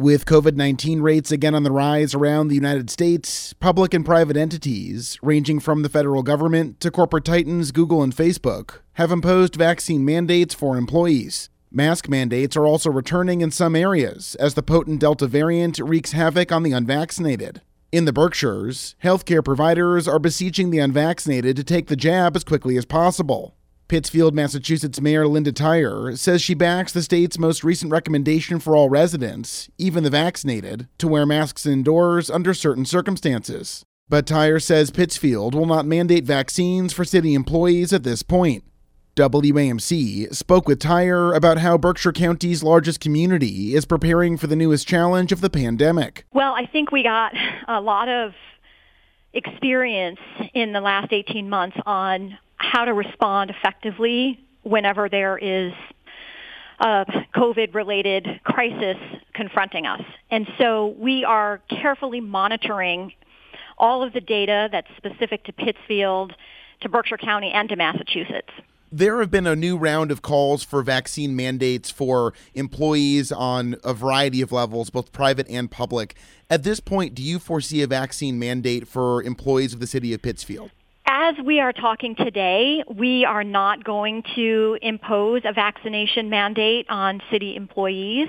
With COVID-19 rates again on the rise around the United States, public and private entities, ranging from the federal government to corporate titans Google and Facebook, have imposed vaccine mandates for employees. Mask mandates are also returning in some areas as the potent Delta variant wreaks havoc on the unvaccinated. In the Berkshires, healthcare providers are beseeching the unvaccinated to take the jab as quickly as possible. Pittsfield, Massachusetts Mayor Linda Tyer says she backs the state's most recent recommendation for all residents, even the vaccinated, to wear masks indoors under certain circumstances. But Tyer says Pittsfield will not mandate vaccines for city employees at this point. WAMC spoke with Tyer about how Berkshire County's largest community is preparing for the newest challenge of the pandemic. Well, I think we got a lot of experience in the last 18 months on how to respond effectively whenever there is a COVID-related crisis confronting us. And so we are carefully monitoring all of the data that's specific to Pittsfield, to Berkshire County, and to Massachusetts. There have been a new round of calls for vaccine mandates for employees on a variety of levels, both private and public. At this point, do you foresee a vaccine mandate for employees of the city of Pittsfield? As we are talking today, we are not going to impose a vaccination mandate on city employees.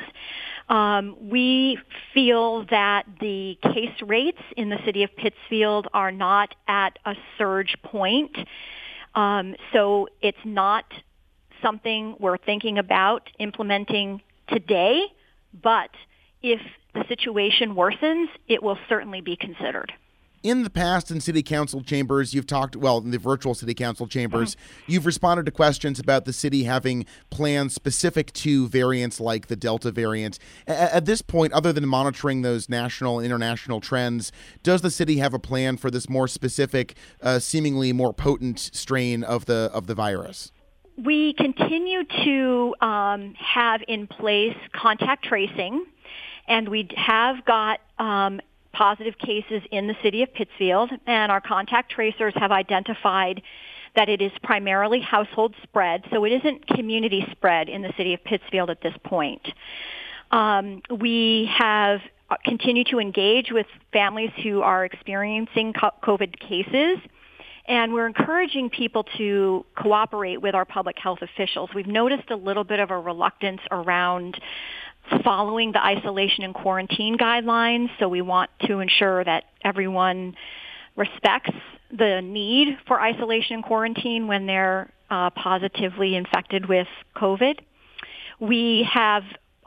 We feel that the case rates in the city of Pittsfield are not at a surge point. So it's not something we're thinking about implementing today, but if the situation worsens, it will certainly be considered. In the past, in city council chambers, you've talked, in the virtual city council chambers, you've responded to questions about the city having plans specific to variants like the Delta variant. At this point, other than monitoring those national and international trends, does the city have a plan for this more specific, seemingly more potent strain of the virus? We continue to have in place contact tracing, and we have got positive cases in the city of Pittsfield, and our contact tracers have identified that it is primarily household spread, so it isn't community spread in the city of Pittsfield at this point. We have continued to engage with families who are experiencing COVID cases, and we're encouraging people to cooperate with our public health officials. We've noticed a little bit of a reluctance around following the isolation and quarantine guidelines, so we want to ensure that everyone respects the need for isolation and quarantine when they're positively infected with COVID. We have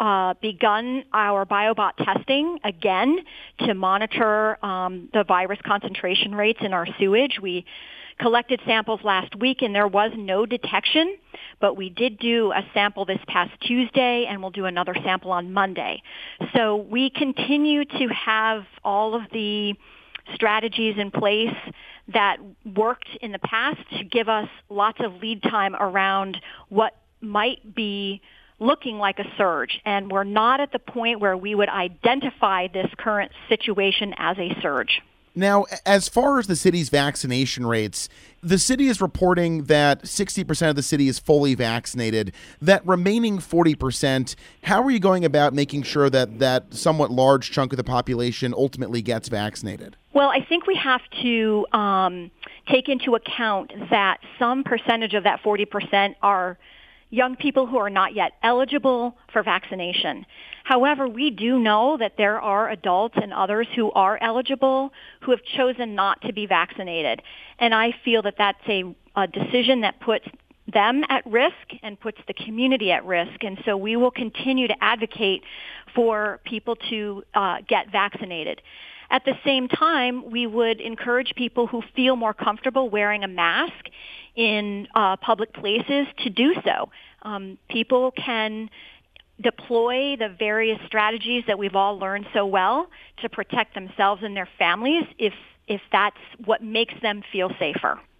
begun our BioBot testing again to monitor the virus concentration rates in our sewage. We collected samples last week and there was no detection, but we did do a sample this past Tuesday and we'll do another sample on Monday. So we continue to have all of the strategies in place that worked in the past to give us lots of lead time around what might be looking like a surge. And we're not at the point where we would identify this current situation as a surge. Now, as far as the city's vaccination rates, the city is reporting that 60% of the city is fully vaccinated. That remaining 40%, how are you going about making sure that that somewhat large chunk of the population ultimately gets vaccinated? Well, I think we have to take into account that some percentage of that 40% are young people who are not yet eligible for vaccination. However, we do know that there are adults and others who are eligible who have chosen not to be vaccinated. And I feel that that's a decision that puts them at risk and puts the community at risk. And so we will continue to advocate for people to get vaccinated. At the same time, we would encourage people who feel more comfortable wearing a mask in public places to do so. People can deploy the various strategies that we've all learned so well to protect themselves and their families if that's what makes them feel safer.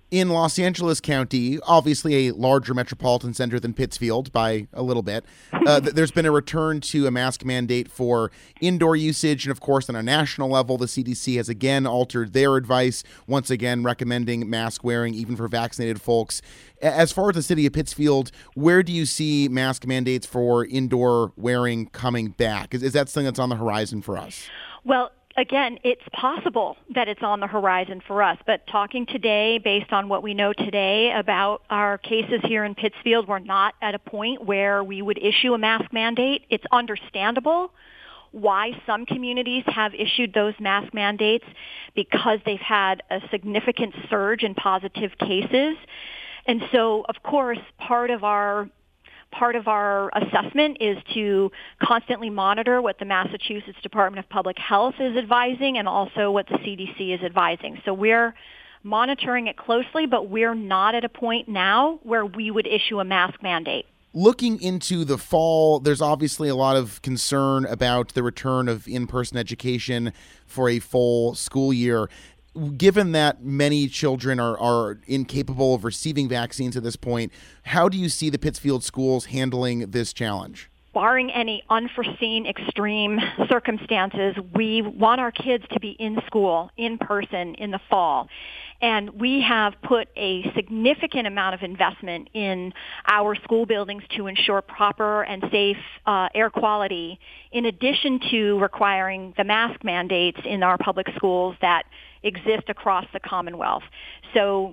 In Los Angeles County, obviously a larger metropolitan center than Pittsfield by a little bit, there's been a return to a mask mandate for indoor usage. And of course, on a national level, the CDC has again altered their advice, once again recommending mask wearing even for vaccinated folks. As far as the city of Pittsfield, where do you see mask mandates for indoor wearing coming back? Is that something that's on the horizon for us? Well, again, it's possible that it's on the horizon for us, but talking today, based on what we know today about our cases here in Pittsfield, we're not at a point where we would issue a mask mandate. It's understandable why some communities have issued those mask mandates, because they've had a significant surge in positive cases. And so, of course, part of our assessment is to constantly monitor what the Massachusetts Department of Public Health is advising and also what the CDC is advising. So we're monitoring it closely, but we're not at a point now where we would issue a mask mandate. Looking into the fall, there's obviously a lot of concern about the return of in-person education for a full school year. Given that many children are incapable of receiving vaccines at this point, how do you see the Pittsfield schools handling this challenge? Barring any unforeseen extreme circumstances, we want our kids to be in school, in person, in the fall. And we have put a significant amount of investment in our school buildings to ensure proper and safe air quality, in addition to requiring the mask mandates in our public schools that exist across the Commonwealth. So,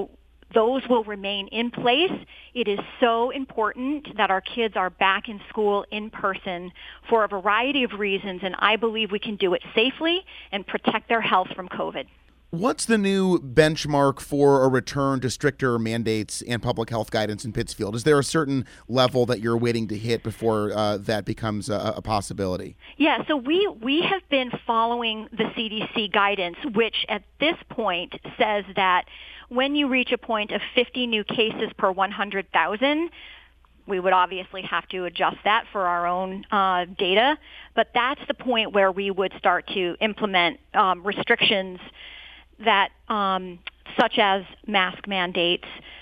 those will remain in place. It is so important that our kids are back in school in person for a variety of reasons, and I believe we can do it safely and protect their health from COVID. What's the new benchmark for a return to stricter mandates and public health guidance in Pittsfield? Is there a certain level that you're waiting to hit before that becomes a possibility? Yeah, so we have been following the CDC guidance, which at this point says that when you reach a point of 50 new cases per 100,000, we would obviously have to adjust that for our own data, but that's the point where we would start to implement restrictions that such as mask mandates,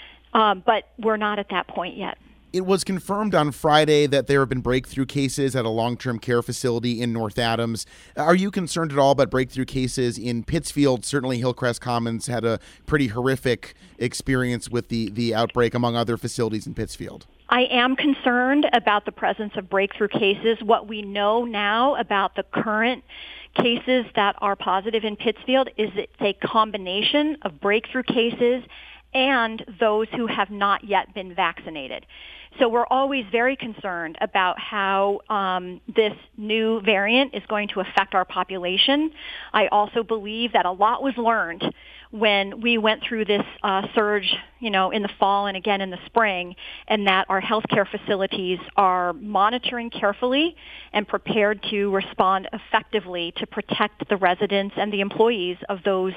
but we're not at that point yet. It was confirmed on Friday that there have been breakthrough cases at a long-term care facility in North Adams. Are you concerned at all about breakthrough cases in Pittsfield? Certainly Hillcrest Commons had a pretty horrific experience with the outbreak, among other facilities in Pittsfield. I am concerned about the presence of breakthrough cases. What we know now about the current cases that are positive in Pittsfield is it's a combination of breakthrough cases and those who have not yet been vaccinated. So we're always very concerned about how this new variant is going to affect our population. I also believe that a lot was learned when we went through this surge, in the fall and again in the spring, and that our healthcare facilities are monitoring carefully and prepared to respond effectively to protect the residents and the employees of those,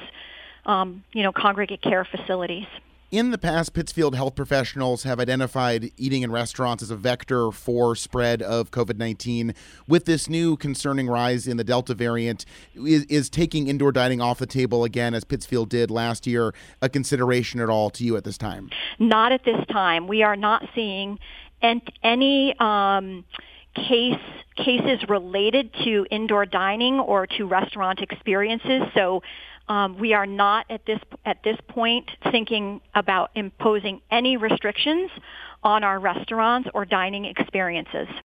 congregate care facilities. In the past, Pittsfield health professionals have identified eating in restaurants as a vector for spread of COVID-19. With this new concerning rise in the Delta variant, is taking indoor dining off the table again, as Pittsfield did last year, a consideration at all to you at this time? Not at this time. We are not seeing any cases related to indoor dining or to restaurant experiences. So we are not at this point thinking about imposing any restrictions on our restaurants or dining experiences.